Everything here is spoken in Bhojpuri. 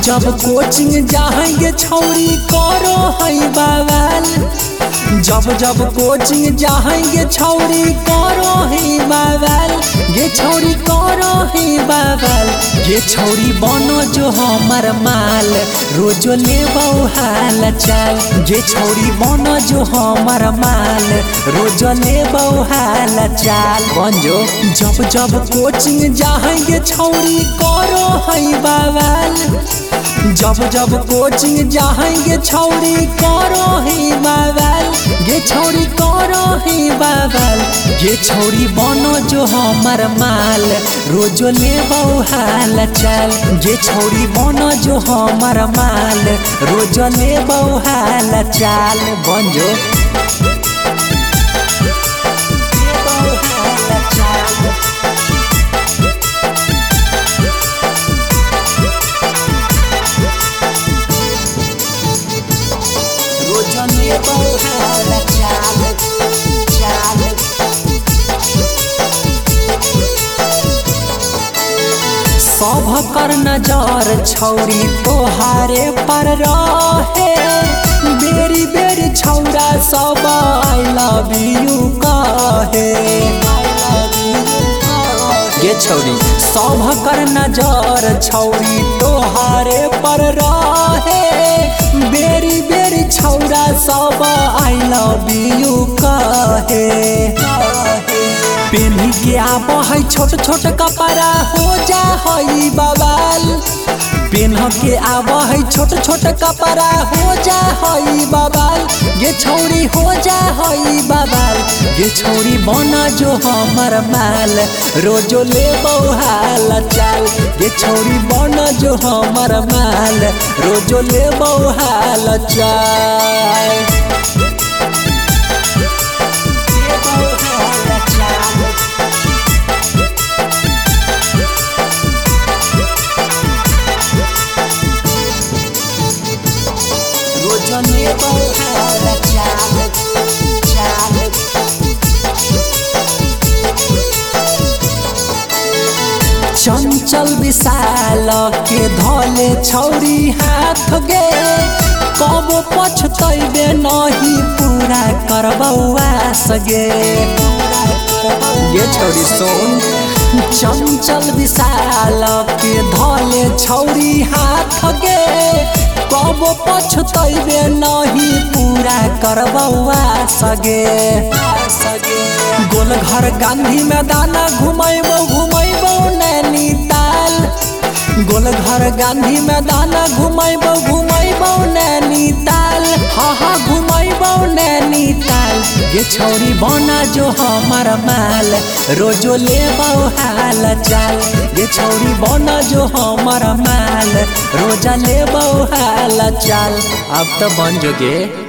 जब कोचिंग जाएंगे छौरी करो है बवाल। जब कोचिंग जाएंगे छौरी करो है बवाल। ये छौरी करो है बवाल। ये छौरी बनो जो हमर माल रोजो ले हाल चाल। ये छौरी बनो जो हमर माल रोजो ले हाल चाल। बंजो जब कोचिंग जाएंगे छौरी करो है बवाल। जब कोचिंग जाएंगे छौरी करो है बवाल। ये छौरी करो है बवाल। ये छौरी बनो जो हमर माल रोजो ले हाल चाल। ये छौरी बनो जो हमर माल रोजो ले हाल चाल। बंजो सब कर नजर छौरी तोहारे पर रहे। बेरी बेरी छौरा सब आई लव यू कहे। ये छौरी सब कर नजर छौरी तोहारे पर रहे। बेरी बेरी छौरा सब आई लव यू कहे। पेन्ही के आब है छोट छोट कपड़ा हो जा है बवाल। पेन्ह के आब है छोट छोट कपड़ा हो जा है बवाल। ये छौरी हो जा है बवाल। ये छौरी बना जो हमर माल रोजो ले हाल चाल। ये छौरी बना जो हमर माल रोजो ले हाल चाल। चंचल विशाल के धले छौरी हाथ गे। कब पछतैबे नहीं पूरा करबौआ सगे। ये छौरी सुन चंचल विशाल के धले छौरी हाथ गे। कब पछतैबे नहीं पूरा करबौआ सगे। गोलघर गांधी मैदान घुमैबो नैनीताल। गोलघर गांधी मैदान घुमैबो नैनीताल। हाँ घुमैबो नैनीताल। ये छौरी बना जो हमर माल रोजो ले हाल चाल। ये छौरी बना जो हमर माल रोजा ले हाल चाल। अब तो बन जोगे।